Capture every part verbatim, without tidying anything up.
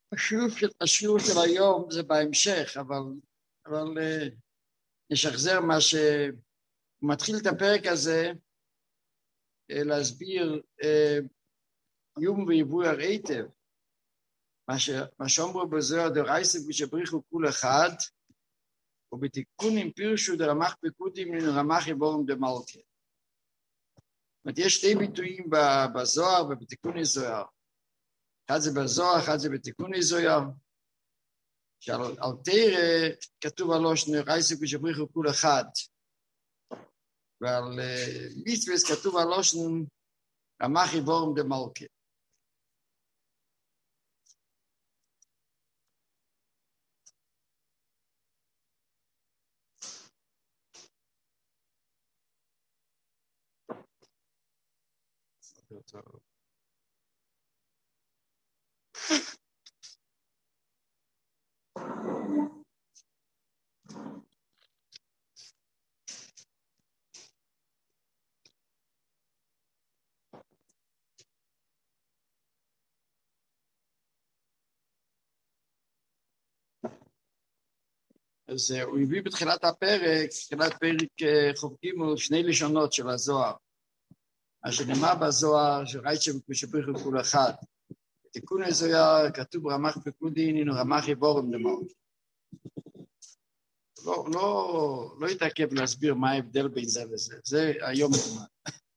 השיעור של, השיעור של היום זה בהמשך, אבל, אבל uh, נשחזר מה שהוא מתחיל את הפרק הזה, uh, להסביר uh, יום ויבואר היטב, מה, ש, מה שאומרו בזוהר דרייסה ושבריחו כול אחד, ובתיקונים פירשו דרמח פקודים לרמח יבורם דמלכה. זאת אומרת, יש שתי ביטויים בזוהר ובתיקוני זוהר. אחד זה בזוהר, אחד זה בתיקוני זוהר. שעל על תרא כתוב על לושן רייסה ושבריחו כול אחד. ועל uh, מצווה כתוב על לושן רמח יבורם דמלכה. טוב. אז הוא הביא בתחילת הפרק, בתחילת פרק חובקים שני לשונות של הזוהר. מה שנאמר בזוהר, שראית שבריחו כול אחד. בתיקון הזוהר כתוב רמח פקודין, הנה רמח יבורם דמלכה. לא, לא, לא יתעכב להסביר מה ההבדל בין זה לזה. זה היום הזמן.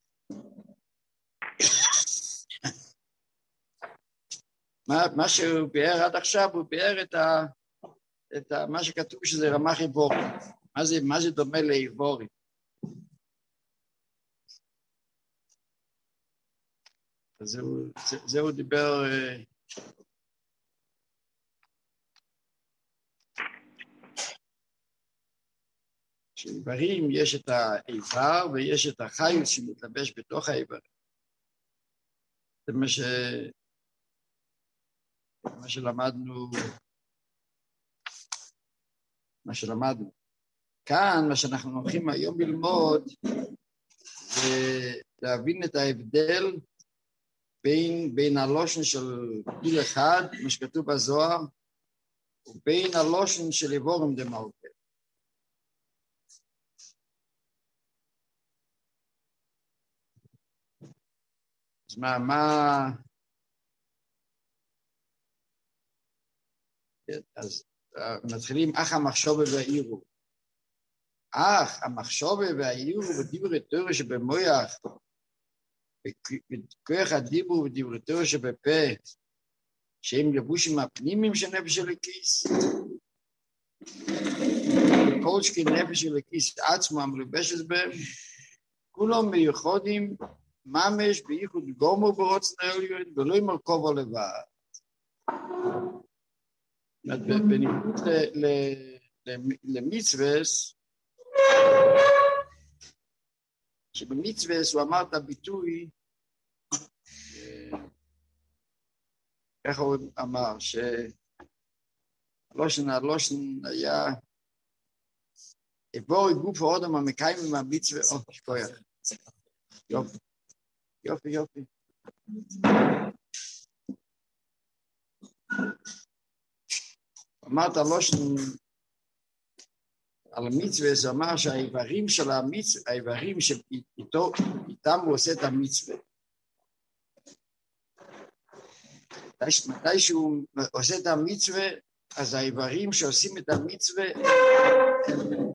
מה, מה שהוא ביאר עד עכשיו, הוא ביאר את ה... את ה, מה שכתוב שזה רמח יבורם. מה זה, מה זה דומה ליבורים? אז זהו, זה, זהו דיבר... שאיברים יש את האיבר ויש את החיות שמתלבש בתוך האיבר. זה מה, ש... מה שלמדנו... מה שלמדנו. כאן, מה שאנחנו הולכים היום ללמוד, זה להבין את ההבדל בין, בין הלושן של כול אחד, מה שכתוב בזוהר, ובין הלושן של יבורם דמלכה. אז מה, מה... אז מתחילים, אך המחשובה והעירו. אך המחשובה והעירו ודברי תורה שבמוח, וכוח הדיבור ודברי תורה שבפה, שהם לבושים הפנימיים של נפש אלוקיס, וכל שכן נפש אלוקיס עצמו המלובשת בהם, כולם מיוחדים, ממש בייחוד גומר ברוצן העליון, ולא עם הרכובו לבד. בניגוד למצווס, שבמצווס הוא אמר את הביטוי, ככה הוא אמר, שהלושן הלושן היה, איבור גוף האודם המקיים עם המצווה, או, שכוייך, יופי, יופי, יופי. אמרת הלושן על המצווה, זה אמר שהאיברים של המצווה, האיברים שאיתו, איתם הוא עושה את המצווה. מתי שהוא עושה את המצווה, אז האיברים שעושים את המצווה, הם,